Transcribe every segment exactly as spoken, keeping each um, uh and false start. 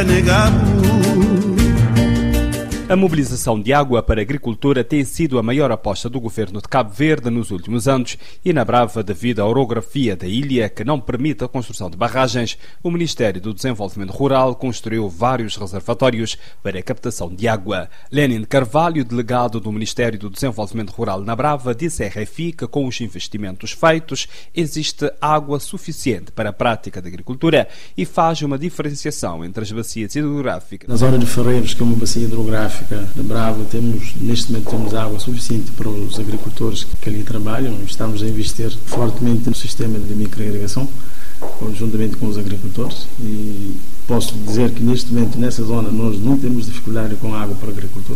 A mobilização de água para a agricultura tem sido a maior aposta do governo de Cabo Verde nos últimos anos e na Brava, devido à orografia da ilha que não permite a construção de barragens, o Ministério do Desenvolvimento Rural construiu vários reservatórios para a captação de água. Lenin Carvalho, delegado do Ministério do Desenvolvimento Rural na Brava, disse à R F I que com os investimentos feitos existe água suficiente para a prática da agricultura e faz uma diferenciação entre as bacias hidrográficas. Na zona de Ferreiros, que é uma bacia hidrográfica de Brava, temos, neste momento temos água suficiente para os agricultores que, que ali trabalham. Estamos a investir fortemente no sistema de microirrigação, conjuntamente com os agricultores, e posso dizer que neste momento nessa zona nós não temos dificuldade com água para o agricultor.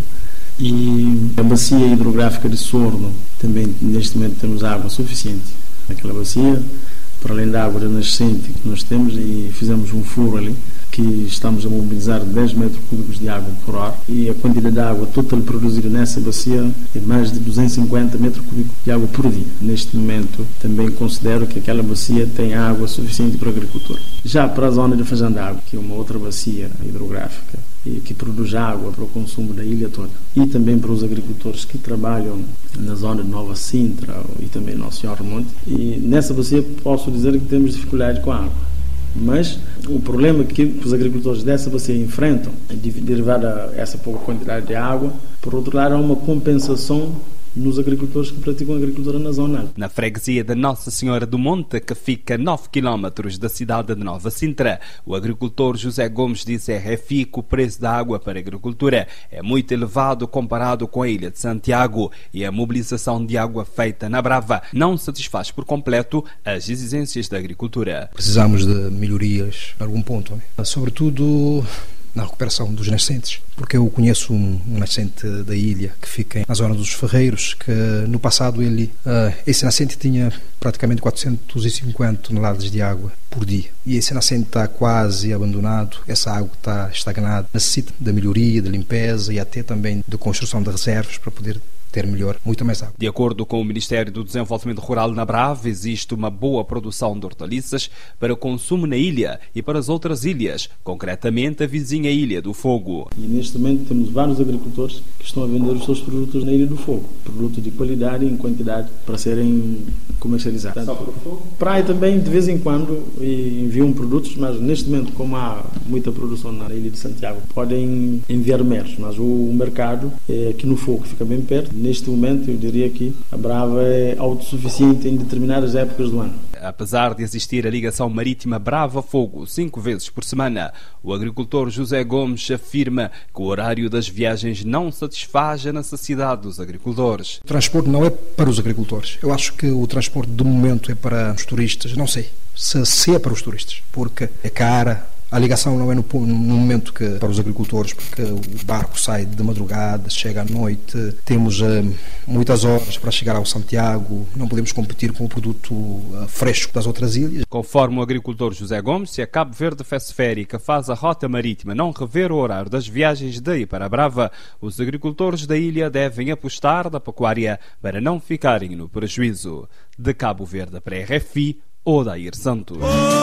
E a bacia hidrográfica de Sorno também neste momento temos água suficiente naquela bacia, para além da água da nascente que nós temos, e fizemos um furo ali que estamos a mobilizar dez metros cúbicos de água por hora, e a quantidade de água total produzida nessa bacia é mais de duzentos e cinquenta metros cúbicos de água por dia. Neste momento também considero que aquela bacia tem água suficiente para o agricultor. Já para a zona de Fajandago, que é uma outra bacia hidrográfica e que produz água para o consumo da ilha toda, e também para os agricultores que trabalham na zona de Nova Sintra e também Nosso Senhor Remonte, e nessa bacia posso dizer que temos dificuldade com a água. Mas o problema que os agricultores dessa bacia enfrentam é derivado a essa pouca quantidade de água. Por outro lado, há uma compensação nos agricultores que praticam a agricultura na zona. Na freguesia de Nossa Senhora do Monte, que fica a nove quilómetros da cidade de Nova Sintra, o agricultor José Gomes disse à R F I que o preço da água para a agricultura é muito elevado comparado com a ilha de Santiago e a mobilização de água feita na Brava não satisfaz por completo as exigências da agricultura. Precisamos de melhorias em algum ponto, né? Sobretudo na recuperação dos nascentes, porque eu conheço um, um nascente da ilha que fica na zona dos Ferreiros, que no passado ele, uh, esse nascente tinha praticamente quatrocentos e cinquenta toneladas de água por dia, e esse nascente está quase abandonado, essa água está estagnada, necessita da melhoria, de limpeza e até também de construção de reservas para poder ter melhor, muito mais água. De acordo com o Ministério do Desenvolvimento Rural na Brava, existe uma boa produção de hortaliças para consumo na ilha e para as outras ilhas, concretamente a vizinha Ilha do Fogo. E neste momento temos vários agricultores que estão a vender os seus produtos na Ilha do Fogo, produtos de qualidade e em quantidade para serem comercializados. Só para o fogo? Praia também, de vez em quando, enviam produtos, mas neste momento, como há muita produção na Ilha de Santiago, podem enviar meros, mas o mercado é aqui no Fogo, que fica bem perto. Neste momento, eu diria que a Brava é autossuficiente em determinadas épocas do ano. Apesar de existir a ligação marítima Brava-Fogo cinco vezes por semana, o agricultor José Gomes afirma que o horário das viagens não satisfaz a necessidade dos agricultores. O transporte não é para os agricultores. Eu acho que o transporte, de momento, é para os turistas. Não sei se, se é para os turistas, porque é cara. A ligação não é no, no momento que para os agricultores, porque o barco sai de madrugada, chega à noite, temos uh, muitas horas para chegar ao Santiago, não podemos competir com o produto uh, fresco das outras ilhas. Conforme o agricultor José Gomes, se a Cabo Verde Fesféria, que faz a rota marítima, não rever o horário das viagens daí para a Brava, os agricultores da ilha devem apostar na pecuária para não ficarem no prejuízo. De Cabo Verde para a R F I, Odair Santos.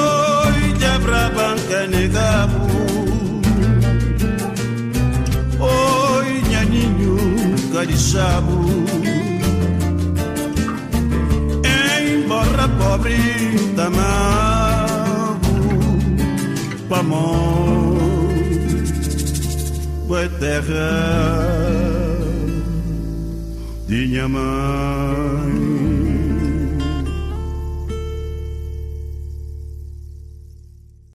Oi, Jabra Banca Negabo. Oi, Nhaninho Carixabo. Embora pobre Tamago, Pamão, Boa terra de minha mãe.